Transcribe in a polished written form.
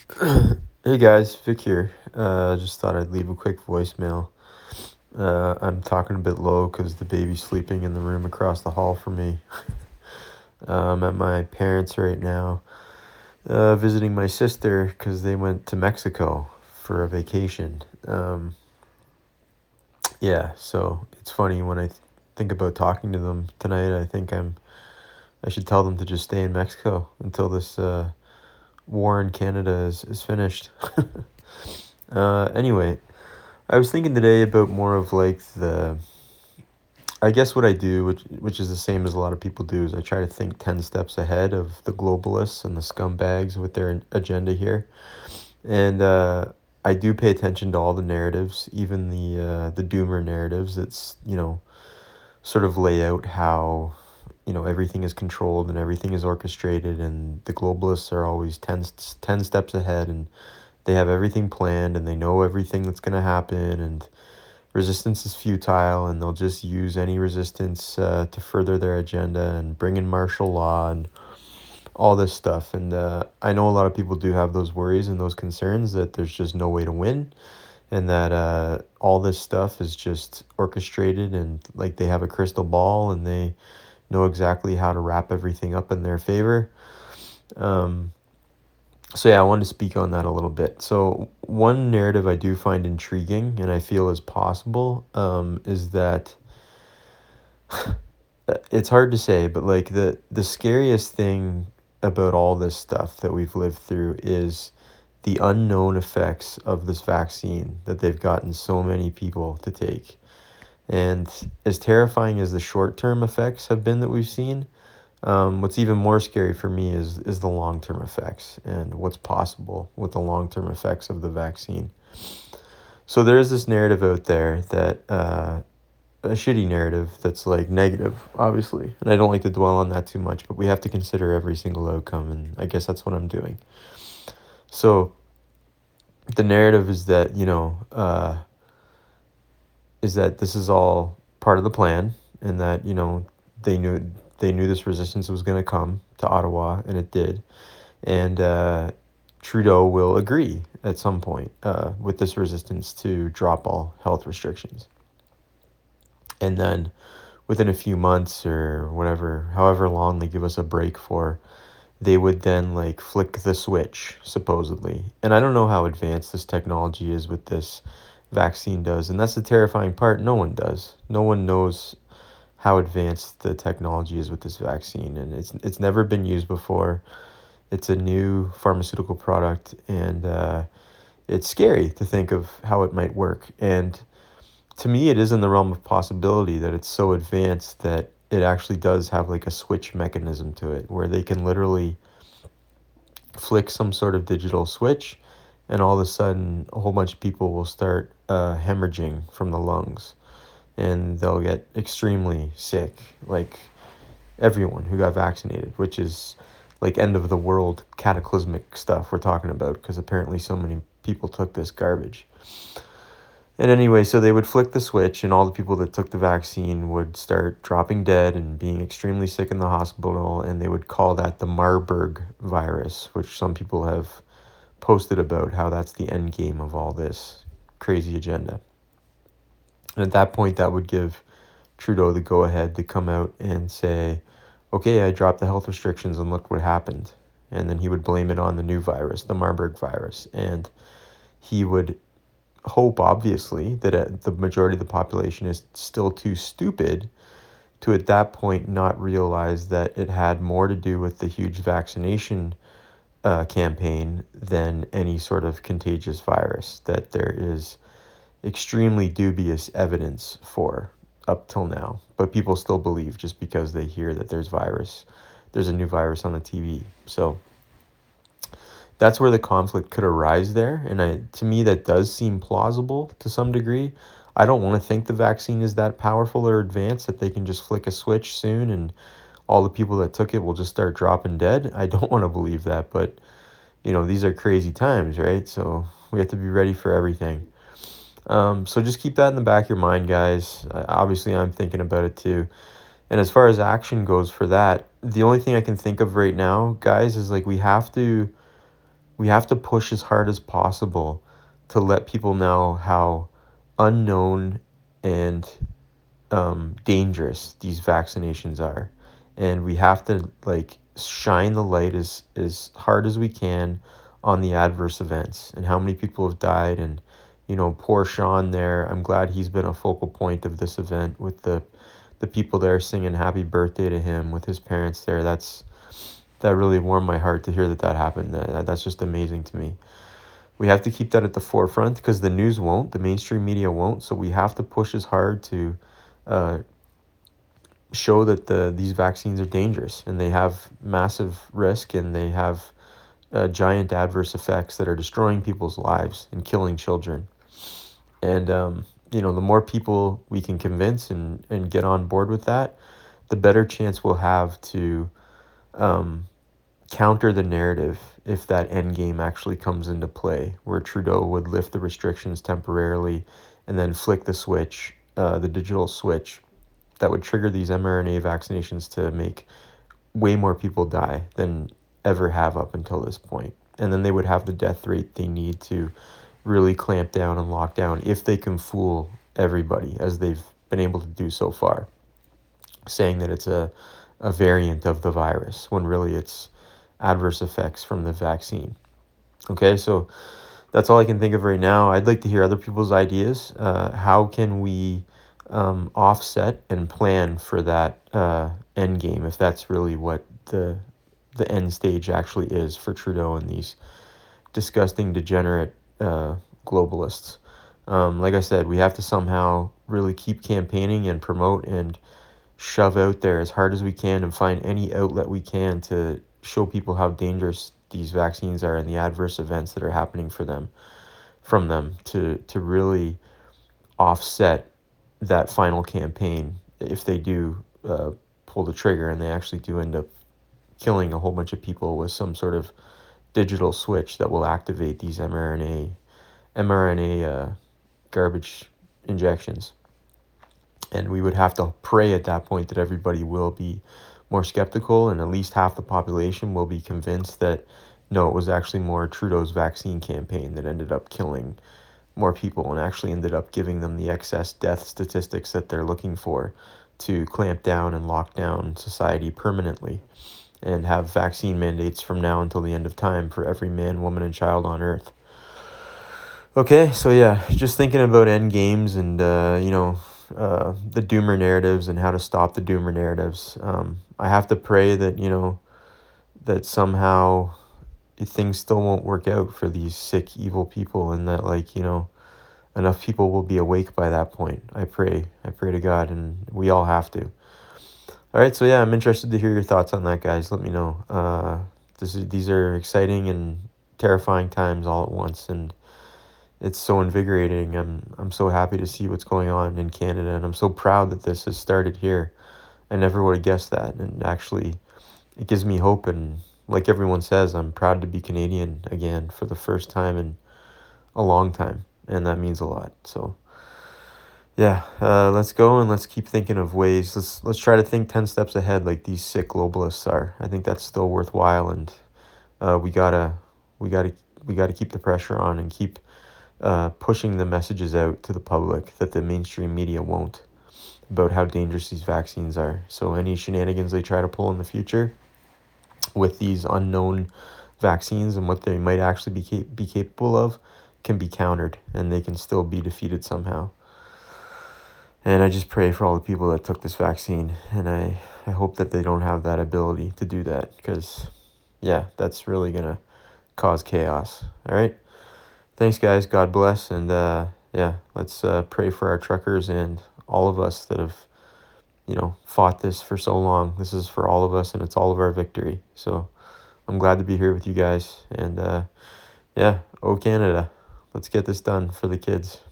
Hey guys, Vic here. Just thought I'd leave a quick voicemail. I'm talking a bit low because the baby's sleeping in the room across the hall from me. I'm at my parents' right now, visiting my sister because they went to Mexico for a vacation. Yeah, so it's funny when I think about talking to them tonight. I should tell them to just stay in Mexico until this war in Canada is finished. Anyway, I was thinking today about more of like I guess what I do, which is the same as a lot of people do, is I try to think 10 steps ahead of the globalists and the scumbags with their agenda here. And I do pay attention to all the narratives, even the doomer narratives that's, sort of lay out how, everything is controlled and everything is orchestrated, and the globalists are always 10 steps ahead, and they have everything planned and they know everything that's going to happen, and resistance is futile, and they'll just use any resistance to further their agenda and bring in martial law and all this stuff. And I know a lot of people do have those worries and those concerns that there's just no way to win, and that all this stuff is just orchestrated, and like they have a crystal ball and they know exactly how to wrap everything up in their favor. Um, so yeah, I wanted to speak on that a little bit. So one narrative I do find intriguing and I feel is possible, is that it's hard to say, but like the scariest thing about all this stuff that we've lived through is the unknown effects of this vaccine that they've gotten so many people to take. And as terrifying as the short-term effects have been that we've seen, what's even more scary for me is the long-term effects and what's possible with the long-term effects of the vaccine. So there is this narrative out there that a shitty narrative that's like negative, obviously. And I don't like to dwell on that too much, but we have to consider every single outcome, and I guess that's what I'm doing. So the narrative is that, is that this is all part of the plan, and that, they knew they knew this resistance was going to come to Ottawa, and it did. And Trudeau will agree at some point with this resistance to drop all health restrictions. And then within a few months or whatever, however long they give us a break for, they would then like flick the switch, supposedly. And I don't know how advanced this technology is with this vaccine does. And that's the terrifying part. No one does. No one knows how advanced the technology is with this vaccine. And it's never been used before. It's a new pharmaceutical product. And it's scary to think of how it might work. And to me, it is in the realm of possibility that it's so advanced that it actually does have like a switch mechanism to it where they can literally flick some sort of digital switch, and all of a sudden a whole bunch of people will start hemorrhaging from the lungs, and they'll get extremely sick, like everyone who got vaccinated, which is like end of the world cataclysmic stuff we're talking about, because apparently so many people took this garbage. And anyway, so they would flick the switch, and all the people that took the vaccine would start dropping dead and being extremely sick in the hospital. And they would call that the Marburg virus, which some people have posted about how that's the end game of all this crazy agenda. And at that point, that would give Trudeau the go ahead to come out and say, okay, I dropped the health restrictions and look what happened. And then he would blame it on the new virus, the Marburg virus. And he would hope, obviously, that the majority of the population is still too stupid to, at that point, not realize that it had more to do with the huge vaccination campaign than any sort of contagious virus that there is extremely dubious evidence for up till now. But people still believe just because they hear that there's a new virus on the TV. So that's where the conflict could arise there. And to me, that does seem plausible to some degree. I don't want to think the vaccine is that powerful or advanced that they can just flick a switch soon and all the people that took it will just start dropping dead. I don't want to believe that, but these are crazy times, right? So we have to be ready for everything. So just keep that in the back of your mind, guys. Obviously, I'm thinking about it too. And as far as action goes for that, the only thing I can think of right now, guys, is like we have to we have to push as hard as possible to let people know how unknown and dangerous these vaccinations are. And we have to like shine the light as hard as we can on the adverse events and how many people have died. And poor Sean there, I'm glad he's been a focal point of this event with the people there singing happy birthday to him with his parents there. That really warmed my heart to hear that happened. That's just amazing to me. We have to keep that at the forefront because the news won't, the mainstream media won't. So we have to push as hard to uh, show that these vaccines are dangerous and they have massive risk and they have giant adverse effects that are destroying people's lives and killing children. And the more people we can convince and get on board with that, the better chance we'll have to um, counter the narrative if that end game actually comes into play, where Trudeau would lift the restrictions temporarily and then flick the switch, the digital switch that would trigger these mRNA vaccinations to make way more people die than ever have up until this point. And then they would have the death rate they need to really clamp down and lock down if they can fool everybody, as they've been able to do so far, saying that it's a variant of the virus when really it's adverse effects from the vaccine. Okay, so that's all I can think of right now. I'd like to hear other people's ideas. How can we offset and plan for that end game, if that's really what the end stage actually is for Trudeau and these disgusting, degenerate globalists? Like I said, we have to somehow really keep campaigning and promote and shove out there as hard as we can and find any outlet we can to show people how dangerous these vaccines are and the adverse events that are happening from them to really offset that final campaign if they do pull the trigger and they actually do end up killing a whole bunch of people with some sort of digital switch that will activate these mRNA garbage injections. And we would have to pray at that point that everybody will be more skeptical and at least half the population will be convinced that no, it was actually more Trudeau's vaccine campaign that ended up killing more people and actually ended up giving them the excess death statistics that they're looking for to clamp down and lock down society permanently and have vaccine mandates from now until the end of time for every man, woman, and child on earth. Okay, so yeah, just thinking about end games and the doomer narratives and how to stop the doomer narratives. I have to pray that that somehow things still won't work out for these sick, evil people, and that enough people will be awake by that point. I pray to God, and we all have to. All right, so yeah, I'm interested to hear your thoughts on that, guys. Let me know. These are exciting and terrifying times all at once, and it's so invigorating. I'm so happy to see what's going on in Canada, and I'm so proud that this has started here. I never would have guessed that, and actually, it gives me hope. And like everyone says, I'm proud to be Canadian again for the first time in a long time, and that means a lot. So yeah, let's go and let's keep thinking of ways. Let's try to think 10 steps ahead, like these sick globalists are. I think that's still worthwhile, and we gotta we gotta we gotta keep the pressure on and keep pushing the messages out to the public that the mainstream media won't, about how dangerous these vaccines are. So any shenanigans they try to pull in the future with these unknown vaccines and what they might actually be capable of can be countered and they can still be defeated somehow. And I just pray for all the people that took this vaccine, and I hope that they don't have that ability to do that, because yeah, that's really gonna cause chaos. All right. Thanks, guys. God bless. And yeah, let's pray for our truckers and all of us that have, fought this for so long. This is for all of us, and it's all of our victory. So I'm glad to be here with you guys. And yeah, oh, Canada, let's get this done for the kids.